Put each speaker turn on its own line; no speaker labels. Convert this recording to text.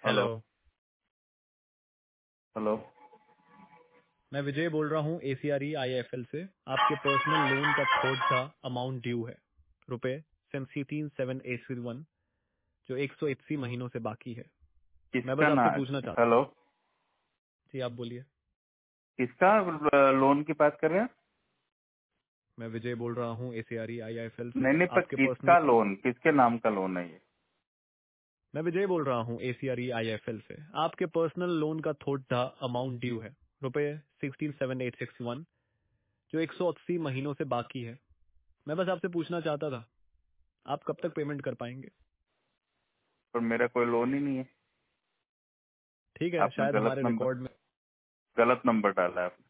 Hello.
Hello.
Hello.
मैं विजय बोल रहा हूँ ACRE IIFL से। आपके पर्सनल लोन का थोड़ा अमाउंट ड्यू है, रुपए 17,781, जो 180 महीनों से बाकी है। मैं
किसका
बस
ना?
आपसे पूछना चाहता।
हेलो।
जी आप बोलिए।
किसका लोन की बात कर रहे हैं?
मैं विजय बोल रहा हूँ ACRE IIFL से।
नहीं नहीं, पर
आपके पर्सनल
किसका लोन, किसके नाम का लोन है ये?
मैं विजय बोल रहा हूँ ACRE IIFL से। आपके पर्सनल लोन का थोड़ा अमाउंट ड्यू है, रुपए 16,781, जो 180 महीनों से बाकी है। मैं बस आपसे पूछना चाहता था, आप कब तक पेमेंट कर पाएंगे?
पर मेरा कोई लोन ही नहीं है।
ठीक है,
आपने
शायद हमारे रिकॉर्ड में
गलत नंबर डाला है आपने।